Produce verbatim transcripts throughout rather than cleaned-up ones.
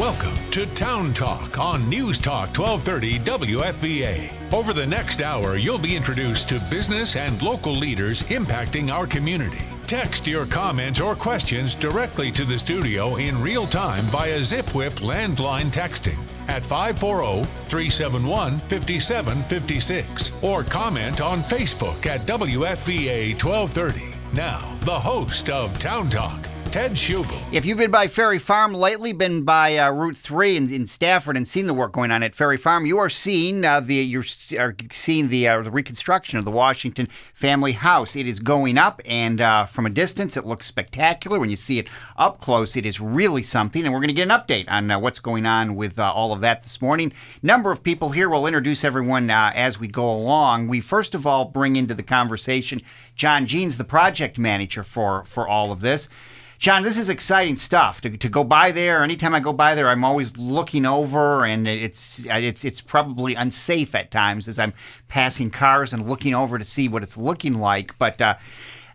Welcome to Town Talk on News Talk twelve thirty W F V A. Over the next hour, you'll be introduced to business and local leaders impacting our community. Text your comments or questions directly to the studio in real time via ZipWhip landline texting at five four zero, three seven one, five seven five six or comment on Facebook at W F V A twelve thirty. Now, the host of Town Talk, Ted Schubel. If you've been by Ferry Farm lately, been by uh, Route three in, in Stafford and seen the work going on at Ferry Farm, you are seeing uh, the you're are seeing the, uh, the reconstruction of the Washington family house. It is going up, and uh, from a distance, it looks spectacular. When you see it up close, it is really something. And we're going to get an update on uh, what's going on with uh, all of that this morning. Number of people here. We'll introduce everyone uh, as we go along. We first of all bring into the conversation John Jeans, the project manager for for all of this. John, this is exciting stuff. To, to go by there, anytime I go by there, I'm always looking over, and it's it's it's probably unsafe at times as I'm passing cars and looking over to see what it's looking like. But uh,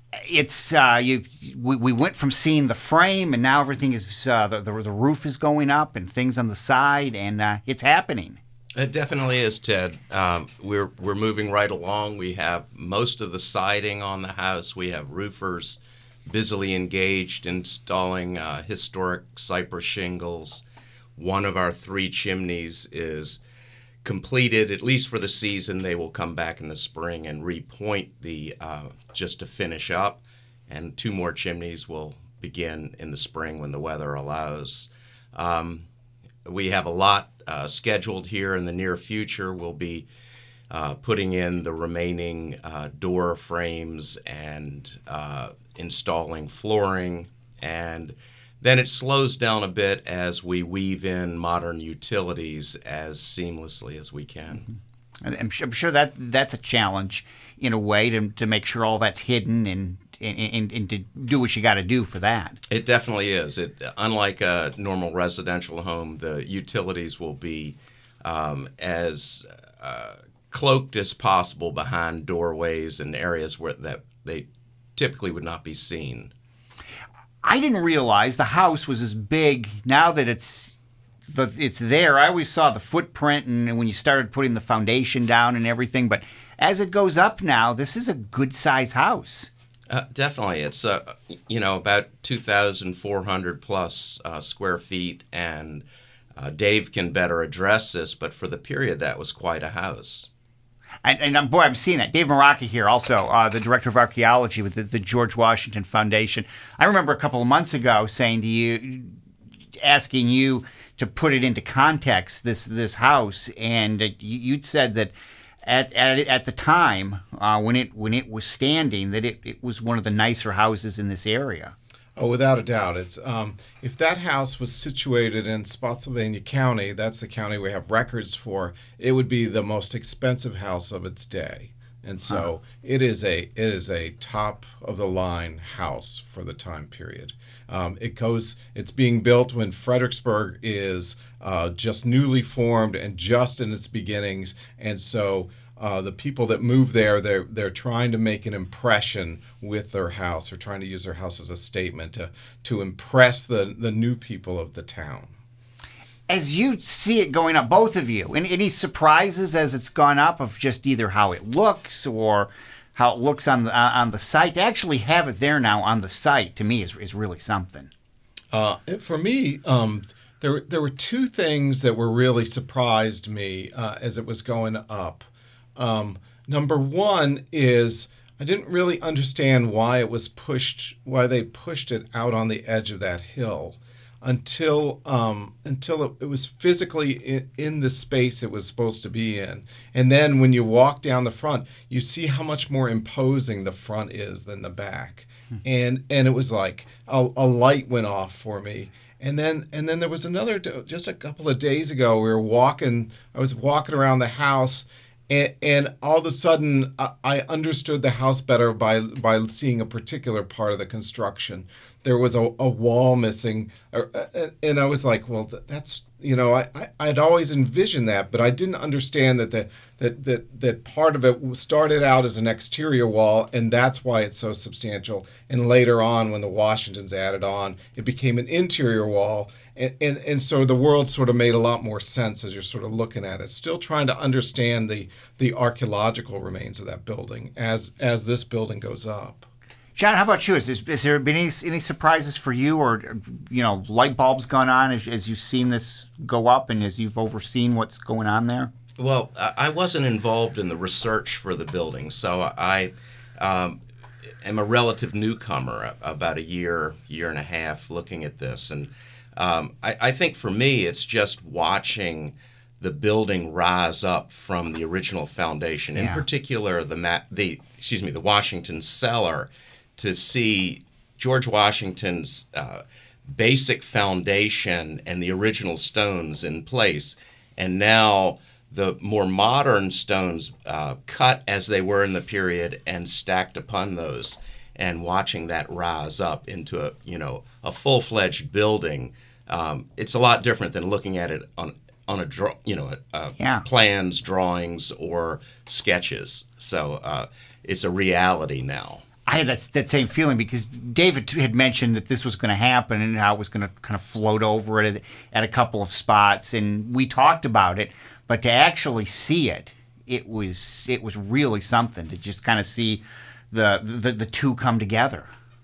it's uh, you. We, we went from seeing the frame, and now everything is uh, the, the the roof is going up and things on the side, and uh, it's happening. It definitely is, Ted. Um, we're we're moving right along. We have most of the siding on the house. We have roofers busily engaged installing uh, historic cypress shingles. One of our three chimneys is completed, at least for the season. They will come back in the spring and repoint the uh, just to finish up. And two more chimneys will begin in the spring when the weather allows. Um, we have a lot uh, scheduled here in the near future. We'll be uh, putting in the remaining uh, door frames and uh, installing flooring, and then it slows down a bit as we weave in modern utilities as seamlessly as we can. Mm-hmm. I'm, I'm sure that that's a challenge in a way to to make sure all that's hidden and and, and to do what you got to do for that. It definitely is. It unlike a normal residential home, the utilities will be um, as uh, cloaked as possible behind doorways and areas where that they typically would not be seen. I didn't realize the house was as big now that it's the, it's there. I always saw the footprint and when you started putting the foundation down and everything, but as it goes up now, this is a good size house. Uh, definitely. It's uh, you know about two thousand four hundred plus uh, square feet, and uh, Dave can better address this, but for the period that was quite a house. And, and I'm, boy, I'm seeing that. Dave Maracca here, also uh, the director of archaeology with the, the George Washington Foundation. I remember a couple of months ago saying to you, asking you to put it into context, this this house, and uh, you'd said that at at, at the time uh, when it when it was standing, that it, it was one of the nicer houses in this area. Oh, without a doubt. It's um, if that house was situated in Spotsylvania County, that's the county we have records for, it would be the most expensive house of its day. And so uh-huh. it is a it is a top of the line house for the time period. Um, it goes it's being built when Fredericksburg is uh, just newly formed and just in its beginnings, and so Uh, the people that move there, they're they're trying to make an impression with their house. They're trying to use their house as a statement to to impress the, the new people of the town. As you see it going up, both of you, any, any surprises as it's gone up of just either how it looks or how it looks on the uh, on the site? To actually have it there now on the site, to me, is is really something. Uh, for me, um, there there were two things that were really surprised me uh, as it was going up. Um, number one is I didn't really understand why it was pushed, why they pushed it out on the edge of that hill until um, until it, it was physically in, in the space it was supposed to be in. And then when you walk down the front, you see how much more imposing the front is than the back. Hmm. And and it was like a, a light went off for me. And then and then there was another, just a couple of days ago, we were walking, I was walking around the house. And, and all of a sudden, I understood the house better by by seeing a particular part of the construction. there was a, a wall missing, or, uh, and I was like, well, that's, you know, I, I I'd always envisioned that, but I didn't understand that the that that that part of it started out as an exterior wall, and that's why it's so substantial. And later on, when the Washingtons added on, it became an interior wall, and and, and so the world sort of made a lot more sense as you're sort of looking at it. Still trying to understand the the archaeological remains of that building as as this building goes up. John, how about you? Is, is, has there been any, any surprises for you, or, you know, light bulbs gone on as, as you've seen this go up and as you've overseen what's going on there? Well, I wasn't involved in the research for the building, so I um, am a relative newcomer, about a year, year and a half looking at this. And um, I, I think for me, it's just watching the building rise up from the original foundation, yeah. in particular the ma- the excuse me the Washington cellar, to see George Washington's uh, basic foundation and the original stones in place, and now the more modern stones uh, cut as they were in the period and stacked upon those, and watching that rise up into a you know a full-fledged building. Um, it's a lot different than looking at it on on a draw, you know, uh, yeah. plans, drawings, or sketches. So uh, it's a reality now. I had that, that same feeling because David had mentioned that this was going to happen and how it was going to kind of float over it at, at a couple of spots, and we talked about it. But to actually see it, it was it was really something to just kind of see the the, the two come together.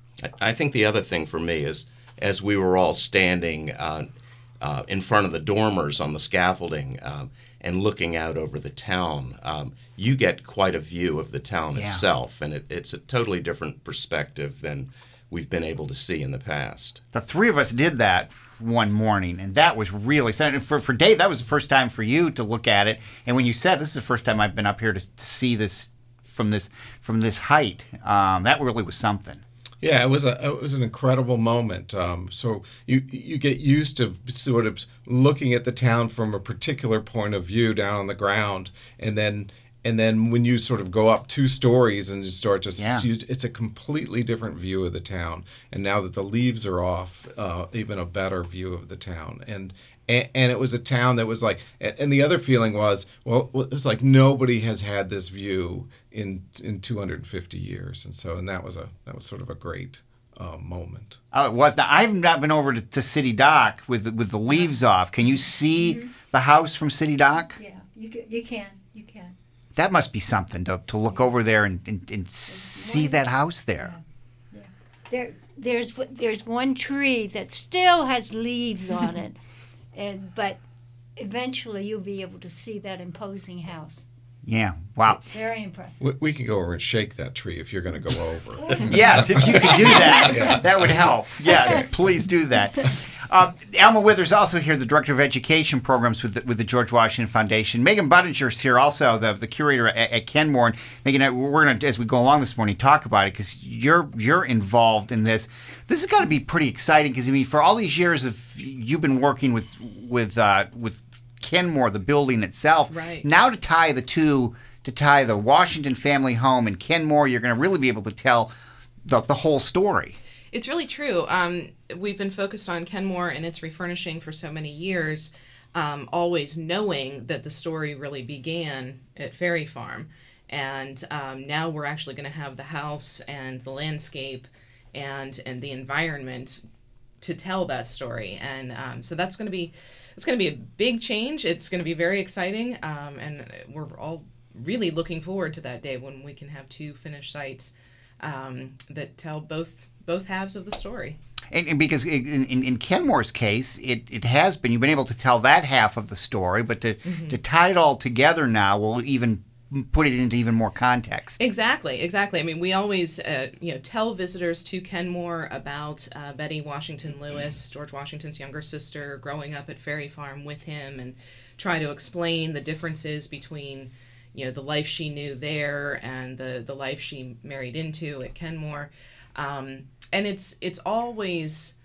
I think the other thing for me is, as we were all standing uh, uh, in front of the dormers on the scaffolding um, and looking out over the town, um, you get quite a view of the town yeah. itself, and it, it's a totally different perspective than we've been able to see in the past. The three of us did that one morning, and that was really something. For for Dave, that was the first time for you to look at it. And when you said, "This is the first time I've been up here to, to see this from this from this height," um, that really was something. Yeah, it was a it was an incredible moment. Um, so you you get used to sort of looking at the town from a particular point of view down on the ground, and then and then when you sort of go up two stories and you start to yeah. see, it's a completely different view of the town. And now that the leaves are off, uh, even a better view of the town. And And, and it was a town that was like, and the other feeling was, well, it was like nobody has had this view in in two hundred fifty years, and so and that was a that was sort of a great uh, moment. Oh, it was. Now, I've not been over to, to City Dock with the, with the leaves off. Can you see mm-hmm. the house from City Dock? Yeah, you can, you can, you can. That must be something to to look over there and and, and see that house there. Yeah. Yeah. There there's there's one tree that still has leaves on it. And, but eventually you'll be able to see that imposing house. Yeah, wow. It's very impressive. We, we can go over and shake that tree if you're going to go over. Yes, if you could do that, yeah. that would help. Yes, please do that. Um, Alma Withers also here, the Director of Education Programs with the, with the George Washington Foundation. Megan Buddinger's here also, the, the curator at, at Kenmore. And Megan, we're going to, as we go along this morning, talk about it because you're you're involved in this. This has got to be pretty exciting because, I mean, for all these years of you've been working with with uh, with Kenmore, the building itself. Right. Now to tie the two, to tie the Washington family home and Kenmore, you're going to really be able to tell the, the whole story. It's really true. Um, we've been focused on Kenmore and its refurnishing for so many years, um, always knowing that the story really began at Ferry Farm. And um, now we're actually going to have the house and the landscape and and the environment to tell that story. And um, so that's going to be it's going to be a big change. It's going to be very exciting. Um, and we're all really looking forward to that day when we can have two finished sites um, that tell both both halves of the story. And, and because in, in, in Kenmore's case, it, it has been, you've been able to tell that half of the story, but to, mm-hmm. to tie it all together now will even put it into even more context. Exactly, exactly. I mean, we always, uh, you know, tell visitors to Kenmore about uh, Betty Washington Lewis, George Washington's younger sister, growing up at Ferry Farm with him, and try to explain the differences between, you know, the life she knew there and the, the life she married into at Kenmore. Um, and it's it's always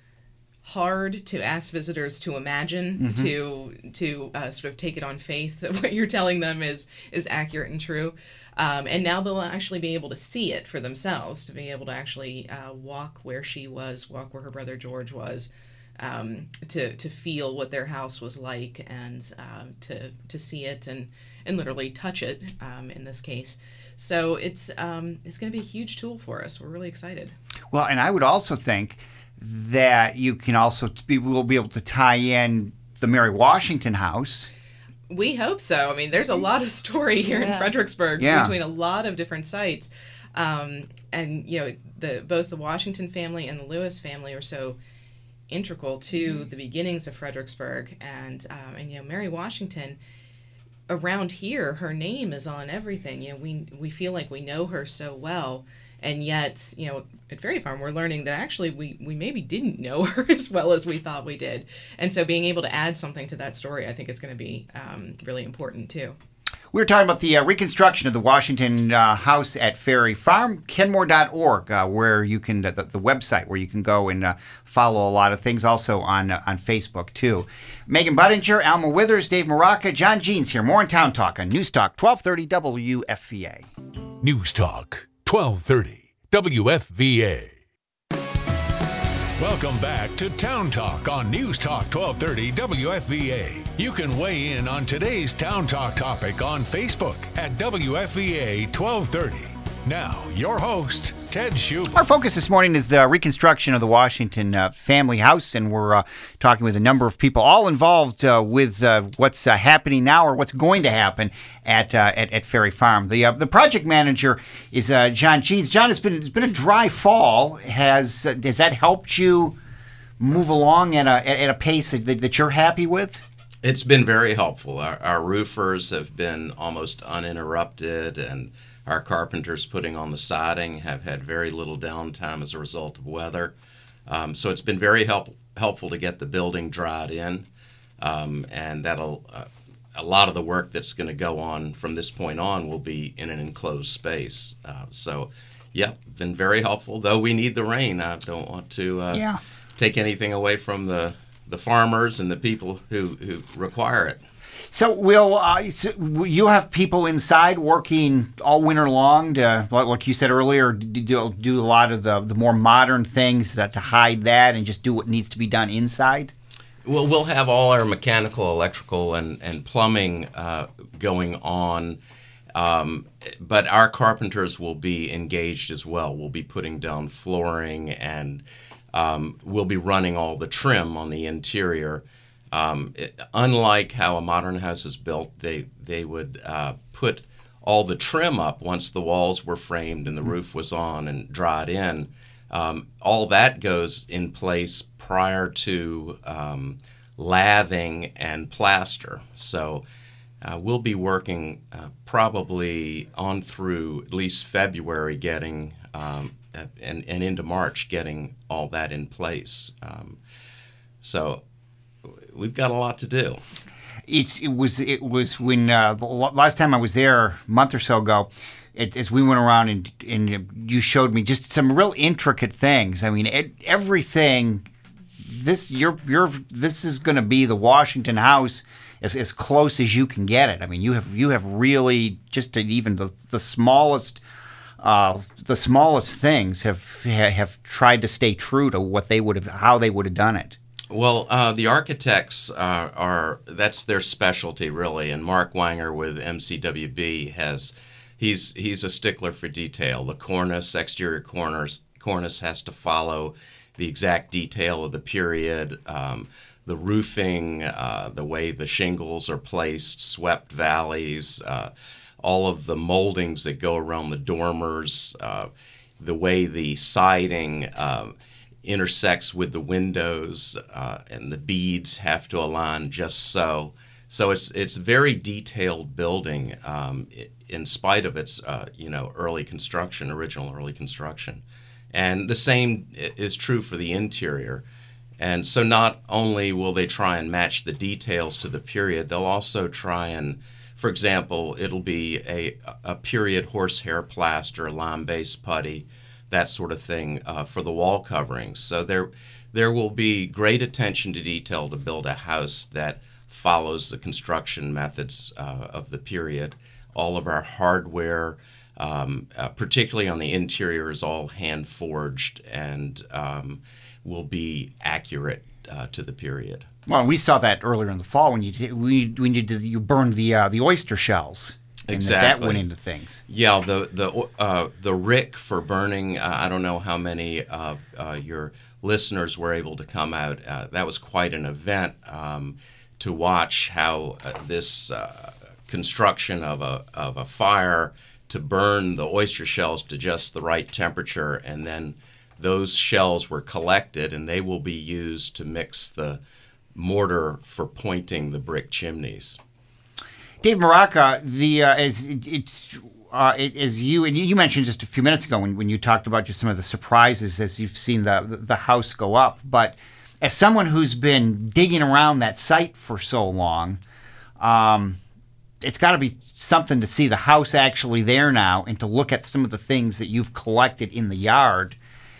hard to ask visitors to imagine, mm-hmm. to to uh, sort of take it on faith that what you're telling them is is accurate and true. Um, and now they'll actually be able to see it for themselves, to be able to actually uh, walk where she was, walk where her brother George was, um, to to feel what their house was like, and uh, to to see it and and literally touch it um, in this case. So it's um, it's going to be a huge tool for us. We're really excited. Well, and I would also think that you can also be will be able to tie in the Mary Washington house. We hope so. I mean, there's a lot of story here Yeah. in Fredericksburg Yeah. between a lot of different sites. Um, and, you know, the both the Washington family and the Lewis family are so integral to mm-hmm. the beginnings of Fredericksburg. And, um, and, you know, Mary Washington, around here, her name is on everything. You know, we, we feel like we know her so well. And yet, you know, at Ferry Farm, we're learning that actually we, we maybe didn't know her as well as we thought we did. And so being able to add something to that story, I think it's going to be um, really important, too. We were talking about the uh, reconstruction of the Washington uh, house at Ferry Farm, kenmore dot org, uh, where you can, uh, the, the website where you can go and uh, follow a lot of things, also on uh, on Facebook, too. Megan Budinger, Alma Withers, Dave Maraca, John Jeans here. More in Town Talk on News Talk twelve thirty W F V A. News Talk twelve thirty W F V A. Welcome back to Town Talk on News Talk twelve thirty W F V A. You can weigh in on today's Town Talk topic on Facebook at W F V A twelve thirty. Now, your host, Ted Schubert. Our focus this morning is the reconstruction of the Washington uh, family house, and we're uh, talking with a number of people, all involved uh, with uh, what's uh, happening now or what's going to happen at uh, at, at Ferry Farm. The uh, the project manager is uh, John Jeans. John, it's been it's been a dry fall. Has uh, has that helped you move along at a at a pace that, that you're happy with? It's been very helpful. Our, our roofers have been almost uninterrupted, and our carpenters putting on the siding have had very little downtime as a result of weather. Um, so it's been very help, helpful to get the building dried in, um, and that'll uh, a lot of the work that's going to go on from this point on will be in an enclosed space. Uh, so, yep, been very helpful. Though we need the rain, I don't want to uh, Yeah. take anything away from the the farmers and the people who, who require it. So will uh, so will you have people inside working all winter long to, like like you said earlier, do, do a lot of the, the more modern things that, to hide that and just do what needs to be done inside? Well, we'll have all our mechanical, electrical, and, and plumbing uh, going on, um, but our carpenters will be engaged as well. We'll be putting down flooring, and um, we'll be running all the trim on the interior. Um, it, unlike how a modern house is built, they they would uh, put all the trim up once the walls were framed and the roof was on and dried in. Um, all that goes in place prior to um, lathing and plaster. So uh, we'll be working uh, probably on through at least February, getting um, and and into March, getting all that in place. Um, so. We've got a lot to do. It's, it was it was when uh, the last time I was there a month or so ago, it, as we went around and and you showed me just some real intricate things. I mean, it, everything. This you're you're this is going to be the Washington house as as close as you can get it. I mean, you have you have really just to even the the smallest. Uh, the smallest things have have tried to stay true to what they would have how they would have done it. Well, uh, the architects uh, are, that's their specialty, really. And Mark Wanger with M C W B has, he's he's a stickler for detail. The cornice, exterior corners, cornice has to follow the exact detail of the period. Um, the roofing, uh, the way the shingles are placed, swept valleys, uh, all of the moldings that go around the dormers, uh, the way the siding uh, intersects with the windows, uh, and the beads have to align just so. So it's it's very detailed building, um, in spite of its uh, you know early construction, original early construction, and the same is true for the interior. And so not only will they try and match the details to the period, they'll also try and, for example, it'll be a a period horsehair plaster, lime-based putty, that sort of thing uh, for the wall coverings. So there there will be great attention to detail to build a house that follows the construction methods uh, of the period. All of our hardware, um, uh, particularly on the interior, is all hand forged and um, will be accurate uh, to the period. Well, we saw that earlier in the fall when you did, we when you did you burned the uh, the oyster shells. And Exactly. that went into things. Yeah, the the uh, the rick for burning. Uh, I don't know how many of uh, your listeners were able to come out. Uh, that was quite an event um, to watch how uh, this uh, construction of a of a fire to burn the oyster shells to just the right temperature, and then those shells were collected, and they will be used to mix the mortar for pointing the brick chimneys. Dave Maraca, the uh, as it, it's uh, it, as you and you mentioned just a few minutes ago when, when you talked about just some of the surprises as you've seen the the house go up. But as someone who's been digging around that site for so long, um, it's got to be something to see the house actually there now and to look at some of the things that you've collected in the yard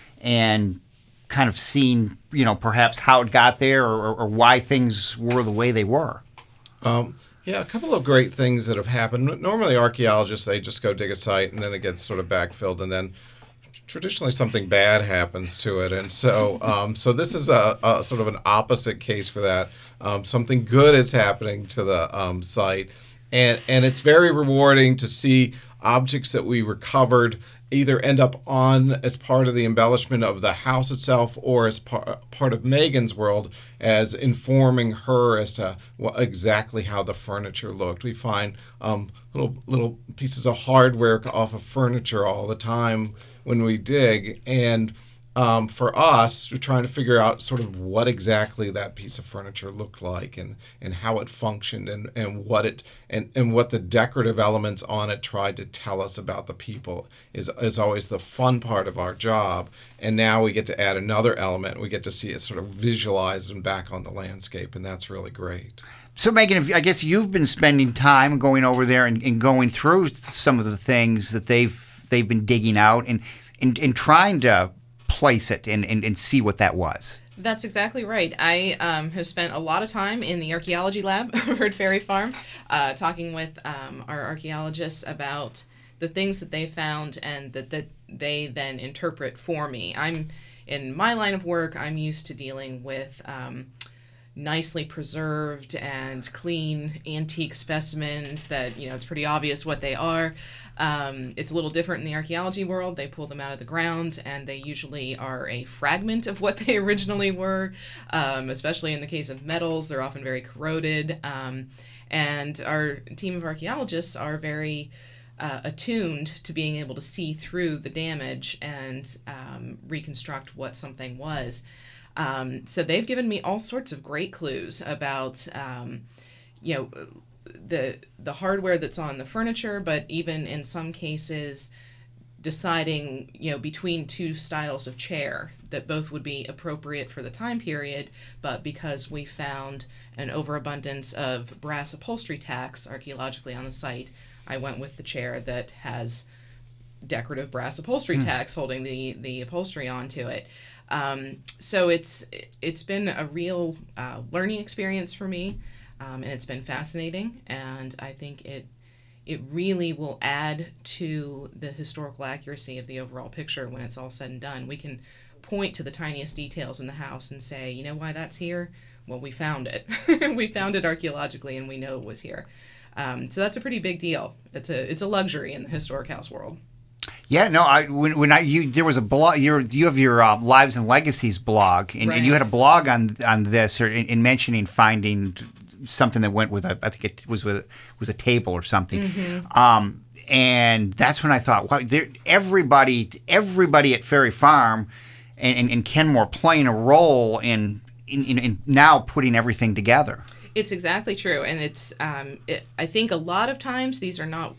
and kind of seen, you know, perhaps how it got there or, or why things were the way they were. Um, yeah, a couple of great things that have happened. Normally archaeologists, they just go dig a site and then it gets sort of backfilled, and then traditionally something bad happens to it. And so um, so this is a, a sort of an opposite case for that. Um, something good is happening to the um, site. And, and it's very rewarding to see objects that we recovered either end up on as part of the embellishment of the house itself or as par- part of Megan's world as informing her as to what, exactly how the furniture looked. We find um, little little pieces of hardware off of furniture all the time when we dig, and Um, for us, we're trying to figure out sort of what exactly that piece of furniture looked like and, and how it functioned and, and what it and, and what the decorative elements on it tried to tell us about the people is is always the fun part of our job. And now we get to add another element. We get to see it sort of visualized and back on the landscape, and that's really great. So, Megan, if, I guess you've been spending time going over there and, and going through some of the things that they've they've been digging out and and, and trying to place it and, and, and see what that was. That's exactly right. I um, have spent a lot of time in the archaeology lab over at Ferry Farm, uh, talking with um, our archaeologists about the things that they found and that, that they then interpret for me. I'm in my line of work, I'm used to dealing with um, nicely preserved and clean antique specimens that, you know, it's pretty obvious what they are. Um, it's a little different in the archaeology world. They pull them out of the ground, and they usually are a fragment of what they originally were, um, especially in the case of metals. They're often very corroded. Um, and our team of archaeologists are very uh, attuned to being able to see through the damage and um, reconstruct what something was. Um, so they've given me all sorts of great clues about, um, you know, the the hardware that's on the furniture, but even in some cases deciding, you know, between two styles of chair that both would be appropriate for the time period, but because we found an overabundance of brass upholstery tacks archaeologically on the site, I went with the chair that has decorative brass upholstery hmm. tacks holding the, the upholstery onto it. Um, so it's it's been a real uh, learning experience for me. Um, and it's been fascinating, and I think it it really will add to the historical accuracy of the overall picture when it's all said and done. We can point to the tiniest details in the house and say, you know why that's here? Well, we found it. We found it archaeologically, and we know it was here. Um, so that's a pretty big deal. It's a it's a luxury in the historic house world. Yeah, no. I when when I you there was a blog. You you have your uh, Lives and Legacies blog, and, right. and you had a blog on on this, or in, in mentioning finding something that went with a, I think it was with was a table or something, mm-hmm. um, and that's when I thought, wow, there, everybody, everybody at Ferry Farm, and, and, and Kenmore playing a role in, in in in now putting everything together. It's exactly true, and it's um, it, I think a lot of times these are not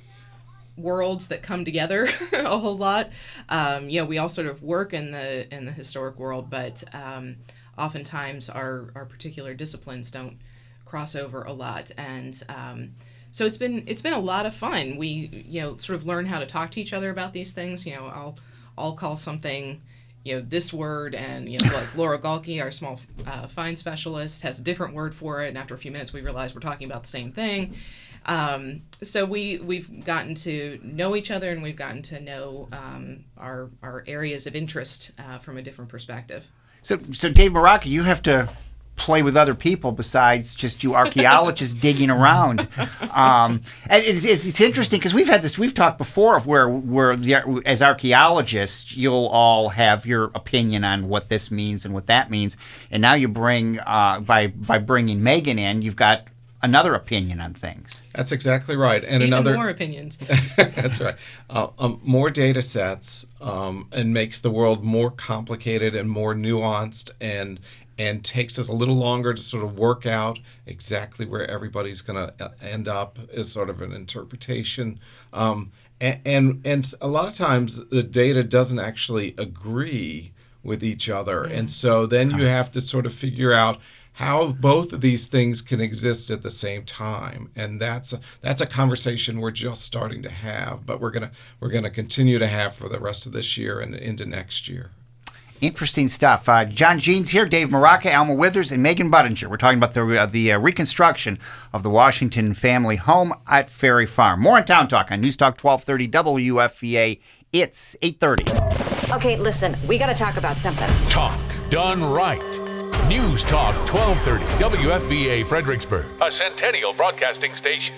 worlds that come together a whole lot. Um, you know, we all sort of work in the in the historic world, but um, oftentimes our our particular disciplines don't cross over a lot, and um, so it's been it's been a lot of fun. We you know sort of learn how to talk to each other about these things. You know, I'll I'll call something you know, this word, and, you know, like Laura Galke, our small uh, fine specialist, has a different word for it, and after a few minutes we realize we're talking about the same thing. Um, so we, we've gotten to know each other, and we've gotten to know um, our, our areas of interest uh, from a different perspective. So, so Dave Maraca, you have to play with other people besides just you archaeologists digging around. Um, and it's, it's, it's interesting because we've had this, we've talked before of where, where the, as archaeologists, you'll all have your opinion on what this means and what that means. And now you bring, uh, by, by bringing Megan in, you've got another opinion on things. That's exactly right. And Even another more opinions. That's right. Uh, um, more data sets um, and makes the world more complicated and more nuanced, and and takes us a little longer to sort of work out exactly where everybody's going to end up as sort of an interpretation. Um, and, and and a lot of times the data doesn't actually agree with each other. Mm. And so then you have to sort of figure out how both of these things can exist at the same time, and that's a, that's a conversation we're just starting to have, but we're gonna we're gonna continue to have for the rest of this year and into next year. Interesting stuff. Uh, John Jeans here, Dave Maraca, Alma Withers, and Megan Budinger. We're talking about the uh, the uh, reconstruction of the Washington family home at Ferry Farm. More on Town Talk on News Talk twelve thirty W F V A. It's eight thirty. Okay, listen, we got to talk about something. Talk done right. News Talk twelve thirty W F V A Fredericksburg, a Centennial Broadcasting station.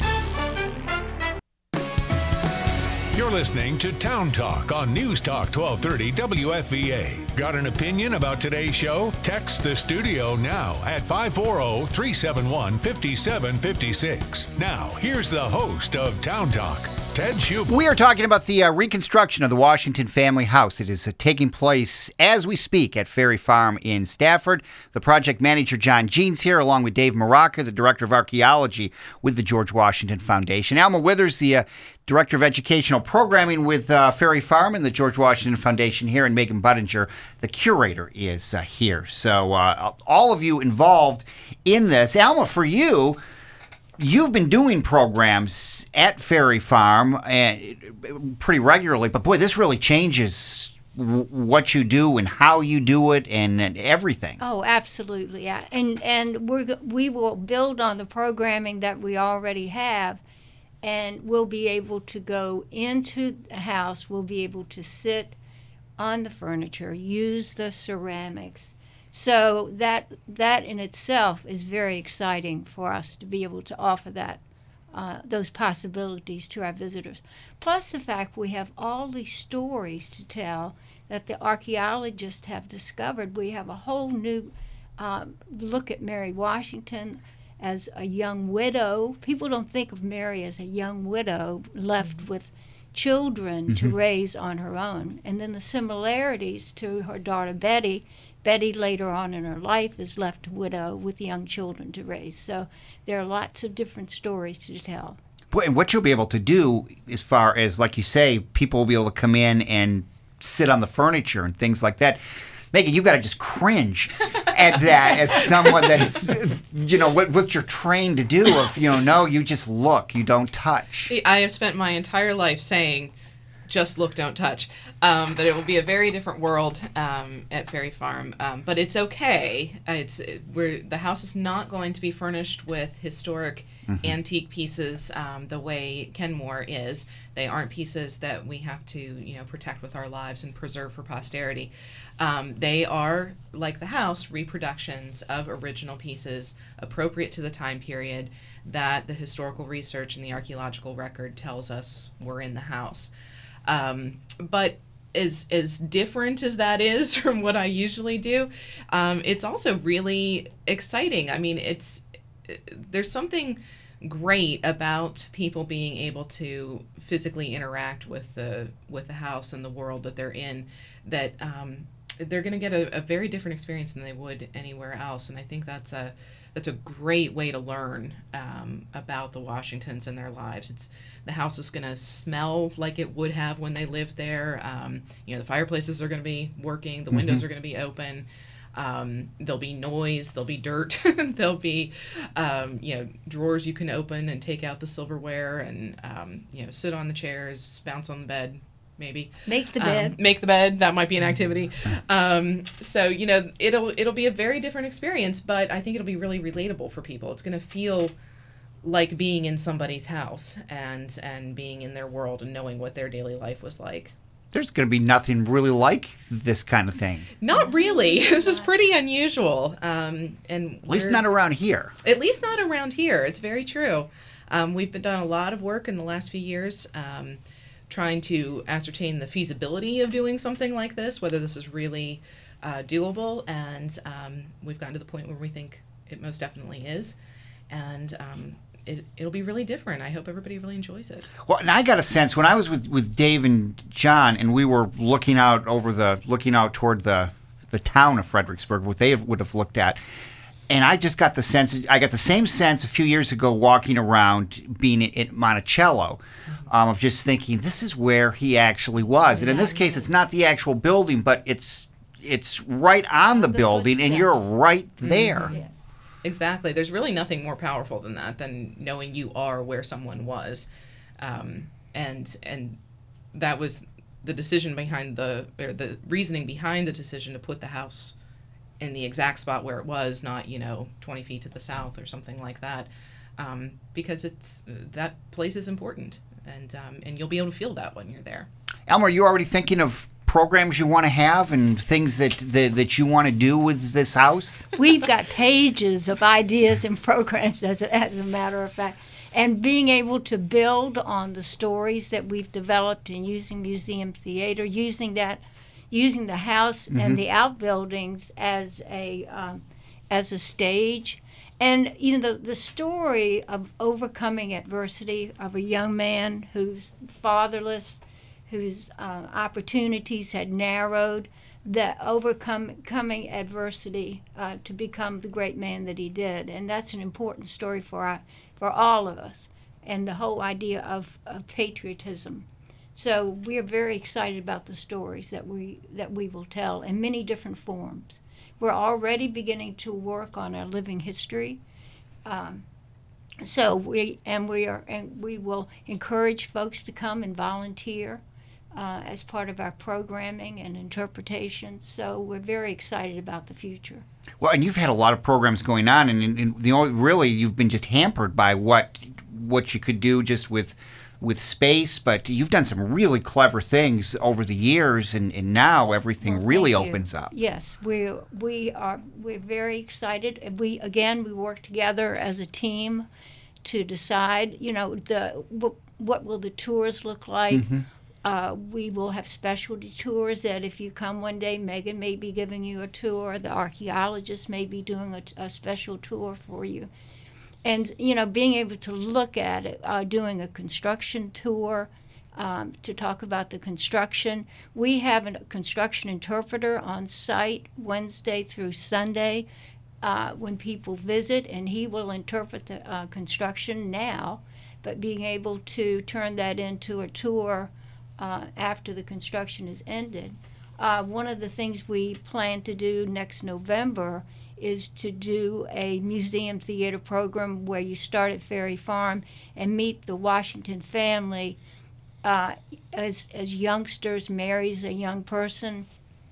You're listening to Town Talk on News Talk twelve thirty W F V A. Got an opinion about today's show? Text the studio now at five four zero, three seven one, five seven five six. Now, here's the host of Town Talk, Ted Schubert. We are talking about the uh, reconstruction of the Washington family house. It is uh, taking place as we speak at Ferry Farm in Stafford. The project manager, John Jeans, here, along with Dave Maraca, the director of archaeology with the George Washington Foundation. Alma Withers, the uh, director of educational programming with uh, Ferry Farm and the George Washington Foundation here, and Megan Budinger, the curator, is uh, here. So uh, all of you involved in this. Alma, for you, you've been doing programs at Ferry Farm uh, pretty regularly, but boy, this really changes w- what you do and how you do it and, and everything. Oh, absolutely. Yeah. And and we're go- we will build on the programming that we already have, and we'll be able to go into the house. We'll be able to sit on the furniture, use the ceramics. So that that in itself is very exciting for us to be able to offer that uh, those possibilities to our visitors. Plus the fact we have all these stories to tell that the archaeologists have discovered. We have a whole new um, look at Mary Washington as a young widow. People don't think of Mary as a young widow left with children mm-hmm. to raise on her own. And then the similarities to her daughter Betty. Betty later on in her life is left a widow with young children to raise. So there are lots of different stories to tell. Boy, and what you'll be able to do as far as, like you say, people will be able to come in and sit on the furniture and things like that. Megan, you've got to just cringe at that as someone that's, you know, what, what you're trained to do. Of, you know, no, you just look, you don't touch. I have spent my entire life saying, just look, don't touch. Um, but it will be a very different world um, at Ferry Farm. Um, but it's okay. It's we're, the house is not going to be furnished with historic mm-hmm. antique pieces um, the way Kenmore is. They aren't pieces that we have to, you know, protect with our lives and preserve for posterity. Um, they are, like the house, reproductions of original pieces appropriate to the time period that the historical research and the archaeological record tells us were in the house. Um, but as as different as that is from what I usually do, um, it's also really exciting. I mean, it's there's something great about people being able to physically interact with the with the house and the world that they're in, that um, they're going to get a, a very different experience than they would anywhere else. And I think that's a that's a great way to learn um, about the Washingtons and their lives. It's the house is going to smell like it would have when they lived there. Um, you know, the fireplaces are going to be working. The windows mm-hmm. are going to be open. Um, there'll be noise. There'll be dirt. There'll be, um, you know, drawers you can open and take out the silverware and, um, you know, sit on the chairs, bounce on the bed, maybe. Make the Um, bed. make the bed. That might be an activity. Um, so you know, it'll it'll be a very different experience, but I think it'll be really relatable for people. It's going to feel like being in somebody's house and and being in their world and knowing what their daily life was like. There's going to be nothing really like this kind of thing. Not really. This is pretty unusual. Um, and At least we're- not around here. At least not around here. It's very true. Um, we've been done a lot of work in the last few years um, trying to ascertain the feasibility of doing something like this, whether this is really uh, doable, and um, we've gotten to the point where we think it most definitely is. And um, it, it'll be really different. I hope everybody really enjoys it. Well, and I got a sense when I was with, with Dave and John, and we were looking out over the looking out toward the the town of Fredericksburg, what they would have looked at, and I just got the sense. I got the same sense a few years ago walking around, being at, at Monticello, um, of just thinking this is where he actually was. And in this case, it's not the actual building, but it's it's right on the The building, and you're footsteps. right there. Yes. Exactly. There's really nothing more powerful than that, than knowing you are where someone was. Um, and and that was the decision behind the, or the reasoning behind the decision to put the house in the exact spot where it was, not, you know, twenty feet to the south or something like that. Um, because it's, that place is important. And, um, and you'll be able to feel that when you're there. Elmer, are you already thinking of programs you want to have and things that that, that you want to do with this house? We've got pages of ideas and programs, as a, as a matter of fact. And being able to build on the stories that we've developed and using museum theater, using that, using the house Mm-hmm. and the outbuildings as a um, as a stage. And you know, the, the story of overcoming adversity of a young man who's fatherless, whose uh, opportunities had narrowed, that overcoming adversity uh, to become the great man that he did. And that's an important story for our, for all of us, and the whole idea of, of patriotism. So we're very excited about the stories that we that we will tell in many different forms. We're already beginning to work on our living history. Um, so we and we are and we will encourage folks to come and volunteer uh, as part of our programming and interpretation. So we're very excited about the future. Well, and you've had a lot of programs going on, and, and, and the only, really you've been just hampered by what what you could do just with with space. But you've done some really clever things over the years, and, and now everything Well, really thank you. opens up. Yes, we we are we're very excited. And We again we work together as a team to decide. You know, the what, what will the tours look like. Mm-hmm. Uh, we will have specialty tours that if you come one day, Megan may be giving you a tour. The archaeologist may be doing a, a special tour for you. And, you know, being able to look at it, uh, doing a construction tour um, to talk about the construction. We have a construction interpreter on site Wednesday through Sunday uh, when people visit, and he will interpret the uh, construction now, but being able to turn that into a tour uh, after the construction is ended. Uh, one of the things we plan to do next November is to do a museum theater program where you start at Ferry Farm and meet the Washington family uh, as, as youngsters. Mary's a young person.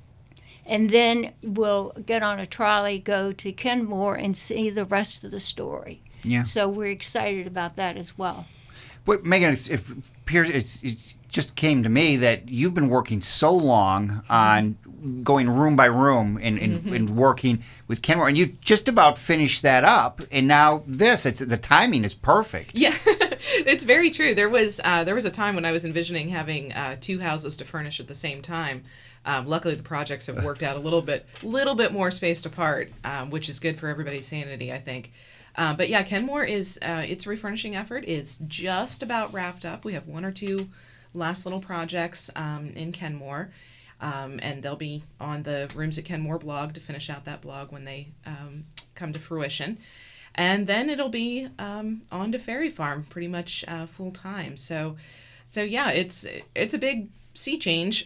And then we'll get on a trolley, go to Kenmore, and see the rest of the story. Yeah. So we're excited about that as well. But Megan, it's, it appears it's, it just came to me that you've been working so long on going room by room and, and, Mm-hmm. and working with Kenmore, and you just about finished that up, and now this, it's the timing is perfect. Yeah, it's very true. There was uh, there was a time when I was envisioning having uh, two houses to furnish at the same time. Um, luckily, the projects have worked out a little bit, little bit more spaced apart, um, which is good for everybody's sanity, I think. Um, but yeah, Kenmore is uh, its refurnishing effort is just about wrapped up. We have one or two last little projects um, in Kenmore. Um, and they'll be on the Rooms at Kenmore blog to finish out that blog when they um, come to fruition. And then it'll be um, on to Ferry Farm pretty much uh, full time. So, so yeah, it's it's a big sea change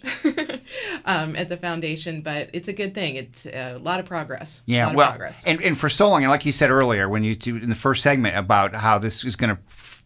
um, at the foundation, but it's a good thing. It's a lot of progress. Yeah, a lot of well, progress. and, and for so long, and like you said earlier, when you do in the first segment about how this is going to f-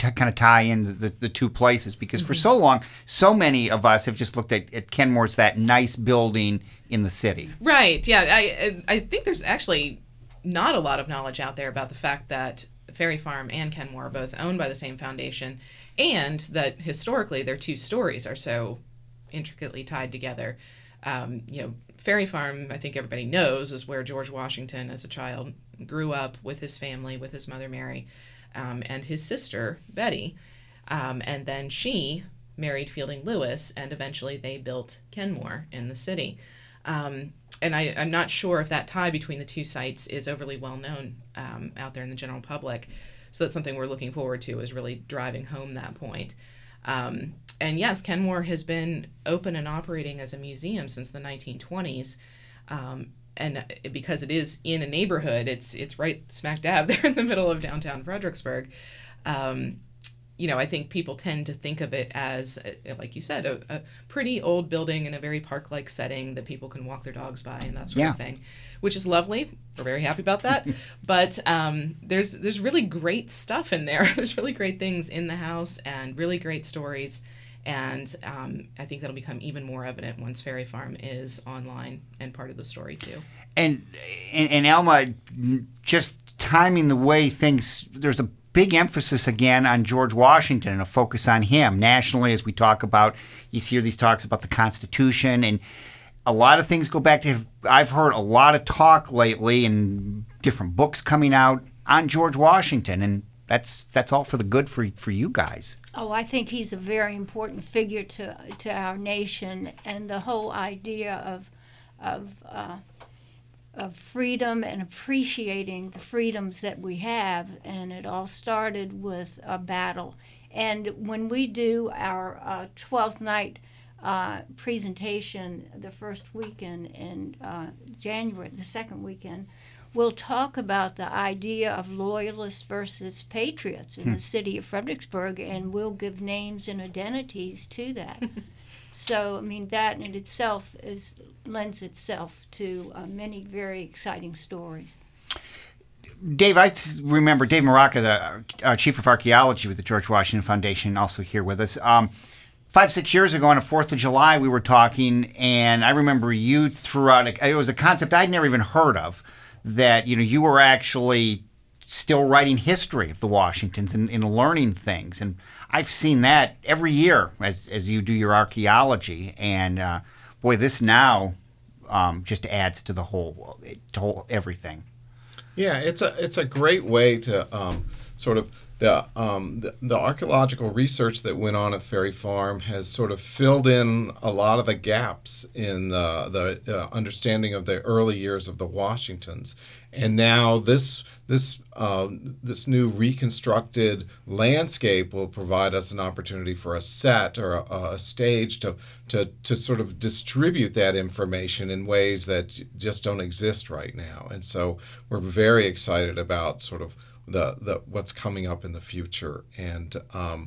to kind of tie in the, the two places, because mm-hmm. for so long, so many of us have just looked at, at Kenmore as that nice building in the city. Right. Yeah. I I think there's actually not a lot of knowledge out there about the fact that Ferry Farm and Kenmore are both owned by the same foundation, and that historically their two stories are so intricately tied together. Um, you know, Ferry Farm, I think everybody knows, is where George Washington, as a child, grew up with his family, with his mother Mary, um, and his sister Betty, um, and then she married Fielding Lewis, and eventually they built Kenmore in the city. Um, and I, I'm not sure if that tie between the two sites is overly well known um, out there in the general public. So that's something we're looking forward to, is really driving home that point. Um, and yes, Kenmore has been open and operating as a museum since the nineteen twenties. Um, and because it is in a neighborhood, it's it's right smack dab there in the middle of downtown Fredericksburg. Um, you know, I think people tend to think of it as, like you said, a, a pretty old building in a very park-like setting that people can walk their dogs by and that sort yeah. of thing, which is lovely. We're very happy about that. But um, there's there's really great stuff in there. There's really great things in the house and really great stories. And um, I think that'll become even more evident once Ferry Farm is online and part of the story, too. And, and, and Alma, just timing the way things, there's a big emphasis again on George Washington and a focus on him nationally as we talk about, you hear these talks about the Constitution, and a lot of things go back to, I've heard a lot of talk lately and different books coming out on George Washington, and that's that's all for the good for for you guys. Oh, I think he's a very important figure to to our nation, and the whole idea of of uh, of freedom and appreciating the freedoms that we have, and it all started with a battle. And when we do our uh, twelfth night uh, presentation the first weekend in uh, January, the second weekend, we'll talk about the idea of loyalists versus patriots in hmm. the city of Fredericksburg, and we'll give names and identities to that. So, I mean, that in itself is lends itself to uh, many very exciting stories. Dave, I remember Dave Maraca, the uh, Chief of Archaeology with the George Washington Foundation, also here with us. Um, five, six years ago on the fourth of July, we were talking, and I remember you threw out, a, it was a concept I'd never even heard of, that, you know, you were actually still writing history of the Washingtons and, and learning things. And I've seen that every year as as you do your archaeology. And uh, boy, this now um, just adds to the whole, to whole everything. Yeah, it's a it's a great way to um, sort of the, um, the the archaeological research that went on at Ferry Farm has sort of filled in a lot of the gaps in the the uh, understanding of the early years of the Washingtons. And now this this uh, this new reconstructed landscape will provide us an opportunity for a set or a, a stage to to to sort of distribute that information in ways that just don't exist right now. And so we're very excited about sort of the the what's coming up in the future. And um,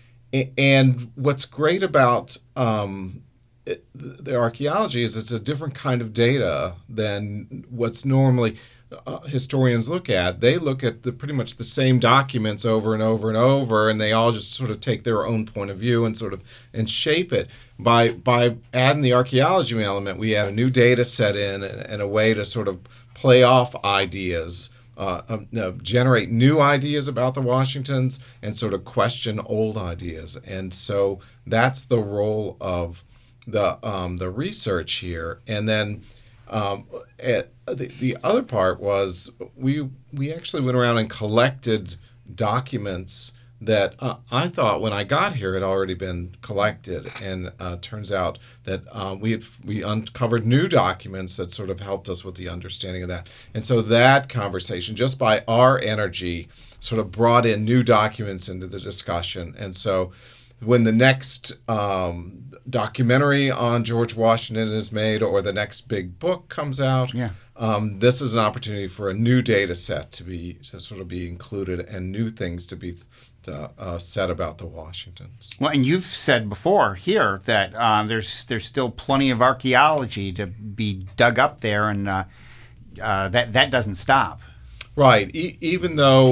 and what's great about um, it, the archaeology is it's a different kind of data than what's normally Uh, historians look at. They look at the pretty much the same documents over and over and over, and they all just sort of take their own point of view and sort of and shape it. By by adding the archaeology element, we add a new data set in and, and a way to sort of play off ideas, uh, uh, generate new ideas about the Washingtons, and sort of question old ideas. And so that's the role of the um, the research here. And then Um, at, the, the other part was we we actually went around and collected documents that uh, I thought when I got here had already been collected, and uh, turns out that uh, we had we uncovered new documents that sort of helped us with the understanding of that. And so that conversation, just by our energy, sort of brought in new documents into the discussion. And so when the next um, documentary on George Washington is made, or the next big book comes out, yeah. um, this is an opportunity for a new data set to be to sort of be included, and new things to be to, uh, said about the Washingtons. Well, and you've said before here that um, there's there's still plenty of archaeology to be dug up there, and uh, uh, that that doesn't stop. Right. E- even though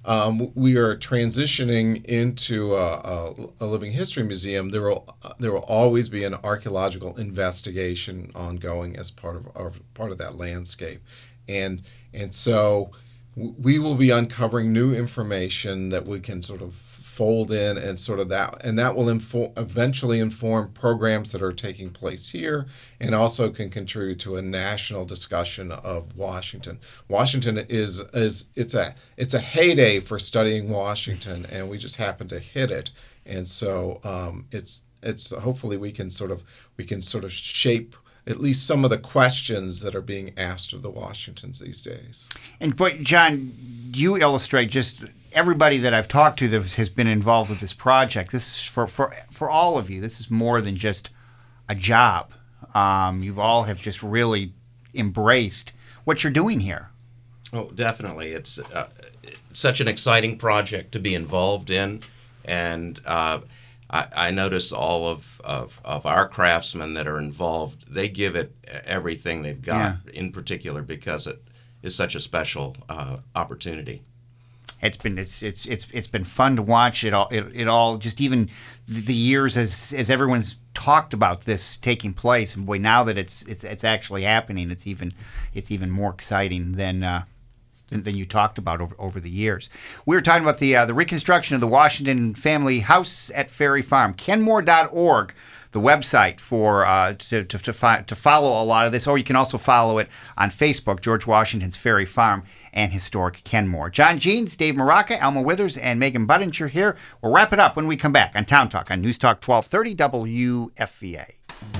um, we are transitioning into a, a, a living history museum, there will there will always be an archaeological investigation ongoing as part of our, part of that landscape, and and so we will be uncovering new information that we can sort of fold in, and sort of that, and that will info- eventually inform programs that are taking place here, and also can contribute to a national discussion of Washington. Washington is is it's a it's a heyday for studying Washington, and we just happen to hit it, and so um, it's it's hopefully we can sort of we can sort of shape at least some of the questions that are being asked of the Washingtons these days. And but John, you illustrate just everybody that I've talked to that has been involved with this project. This is for for for all of you. This is more than just a job. Um, you've all have just really embraced what you're doing here. Oh, definitely. It's uh, such an exciting project to be involved in, and uh, I, I notice all of, of, of our craftsmen that are involved, they give it everything they've got, yeah. in particular because it is such a special uh, opportunity. It's been it's it's it's it's been fun to watch it all. It, it all just even the years as as everyone's talked about this taking place, and boy, now that it's it's it's actually happening, it's even it's even more exciting than uh, than, than you talked about over over the years. We were talking about the uh, the reconstruction of the Washington family house at Ferry Farm. Kenmore dot org. The website for uh, to to to, fi- to follow a lot of this, or you can also follow it on Facebook, George Washington's Ferry Farm and Historic Kenmore. John Jeans, Dave Maraca, Alma Withers, and Megan Budinger here. We'll wrap it up when we come back on Town Talk on News Talk twelve thirty W F V A.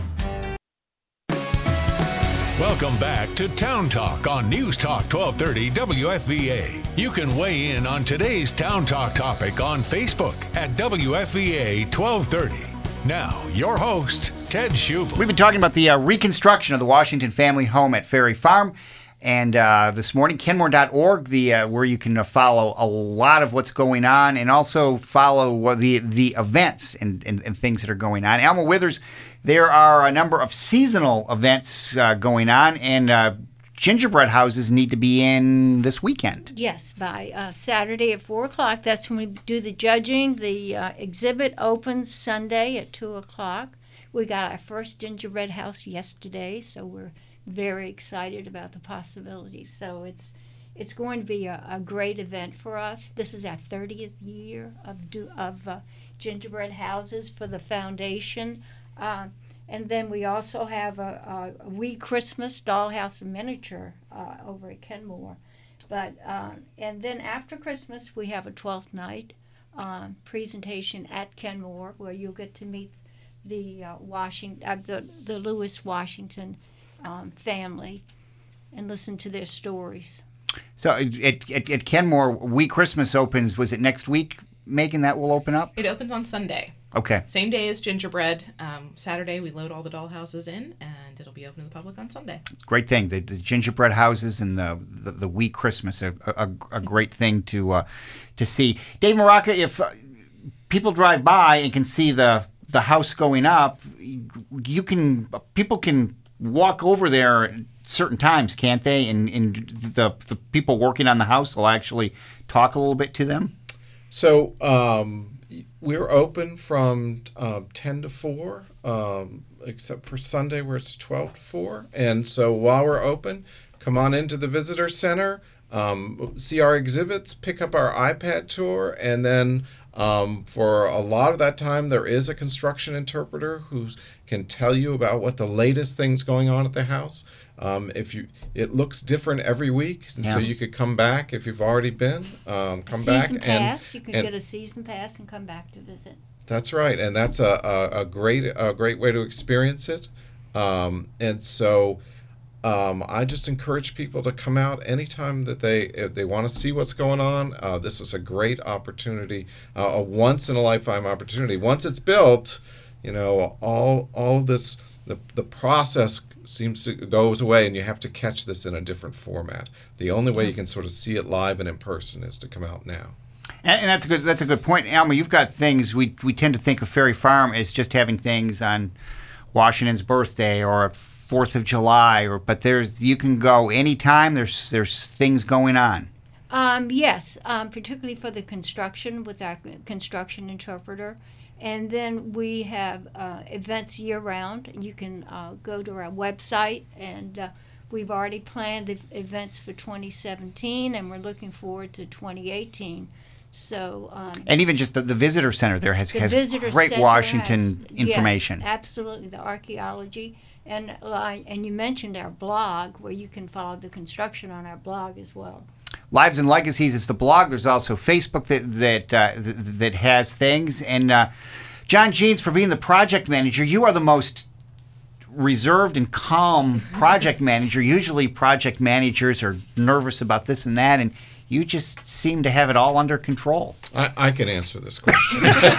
Welcome back to Town Talk on News Talk twelve thirty W F V A. You can weigh in on today's Town Talk topic on Facebook at W F V A twelve thirty. Now, your host, Ted Schubel. We've been talking about the uh, reconstruction of the Washington family home at Ferry Farm. And uh, this morning, Kenmore dot org, the uh, where you can uh, follow a lot of what's going on, and also follow uh, the the events and, and, and things that are going on. Alma Withers, there are a number of seasonal events uh, going on, and uh, gingerbread houses need to be in this weekend. Yes, by uh, Saturday at four o'clock. That's when we do the judging. The uh, exhibit opens Sunday at two o'clock. We got our first gingerbread house yesterday, so we're very excited about the possibilities. So it's it's going to be a, a great event for us. This is our thirtieth year of do, of uh, gingerbread houses for the foundation. Uh, And then we also have a, a, a wee Christmas dollhouse and miniature uh, over at Kenmore. But uh, and then after Christmas, we have a twelfth night uh, presentation at Kenmore, where you'll get to meet the uh, Washington, uh, the the Lewis Washington um, family, and listen to their stories. So at, at, at Kenmore, wee Christmas opens. Was it next week, Megan, that will open up? It opens on Sunday. Okay. Same day as gingerbread. Um, Saturday, we load all the dollhouses in, and it'll be open to the public on Sunday. Great thing. The, the gingerbread houses and the the, the wee Christmas are a, a, a great thing to uh, to see. Dave Maraca, if uh, people drive by and can see the the house going up, you can people can walk over there at certain times, can't they? And, and the the people working on the house will actually talk a little bit to them. So. Um We're open from um, ten to four, um, except for Sunday where it's twelve to four. And so while we're open, come on into the visitor center, um, see our exhibits, pick up our iPad tour, and then um, for a lot of that time, there is a construction interpreter who can tell you about what the latest things going on at the house. Um, if you, it looks different every week, and yeah. so you could come back if you've already been. Um, come season back pass. and you can and, get a season pass and come back to visit. That's right, and that's a, a, a great a great way to experience it. Um, and so, um, I just encourage people to come out anytime that they if they want to see what's going on. Uh, this is a great opportunity, uh, a once in a lifetime opportunity. Once it's built, you know, all all this. The the process seems to goes away, and you have to catch this in a different format. The only way you can sort of see it live and in person is to come out now. And, and that's a good that's a good point, Alma. You've got things we we tend to think of Ferry Farm as just having things on Washington's birthday or Fourth of July, or but there's you can go anytime. There's there's things going on. Um, yes, um, particularly for the construction with our construction interpreter. And then we have uh, events year-round. You can uh, go to our website, and uh, we've already planned the events for twenty seventeen, and we're looking forward to twenty eighteen. So, um, and even just the, the visitor center there has, the has visitor great center Washington has- information. Yes, absolutely, the archaeology. And, uh, and you mentioned our blog, where you can follow the construction on our blog as well. Lives and Legacies is the blog. There's also Facebook that that uh, th- that has things. And uh, John Jeans, for being the project manager, you are the most reserved and calm project manager. Usually project managers are nervous about this and that, and you just seem to have it all under control. I, I can answer this question.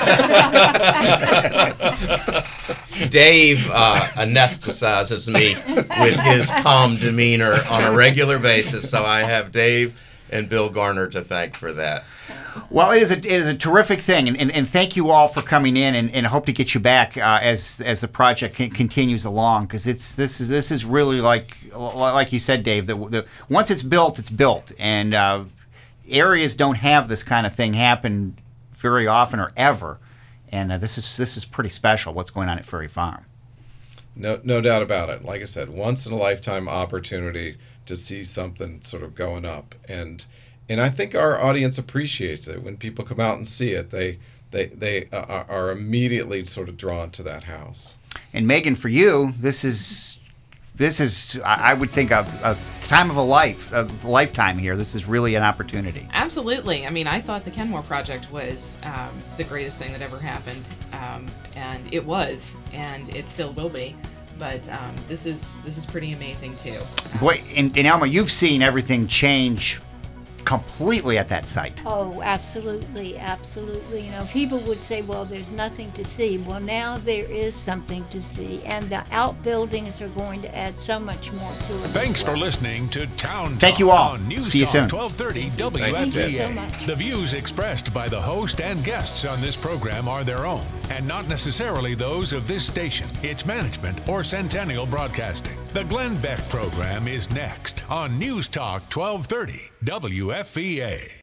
Dave uh, anesthetizes me with his calm demeanor on a regular basis, so I have Dave and Bill Garner to thank for that. Well, it is a, it is a terrific thing, and, and, and thank you all for coming in, and, and hope to get you back uh, as as the project c- continues along, because it's this is this is really like like you said, Dave. That the, once it's built, it's built, and uh, areas don't have this kind of thing happen very often or ever, and uh, this is this is pretty special. What's going on at Ferry Farm? No, no doubt about it. Like I said, once in a lifetime opportunity to see something sort of going up, and and I think our audience appreciates it. When people come out and see it, they they they uh, are immediately sort of drawn to that house. And Megan, for you, this is this is I I would think a, a time of a life, a lifetime here. This is really an opportunity. Absolutely. I mean, I thought the Kenmore project was um, the greatest thing that ever happened, um, and it was, and it still will be. But um, this is this is pretty amazing too. Boy, and, and Elma, you've seen everything change completely at that site. Oh, absolutely, absolutely. You know, people would say, well, there's nothing to see. Well, now there is something to see, and the outbuildings are going to add so much more to it. Thanks for listening to Town Talk Thank you all. on News See you Talk soon. twelve thirty W F Thank V A. you so much. The views expressed by the host and guests on this program are their own and not necessarily those of this station, its management, or Centennial Broadcasting. The Glenn Beck program is next on News Talk twelve thirty W F V A.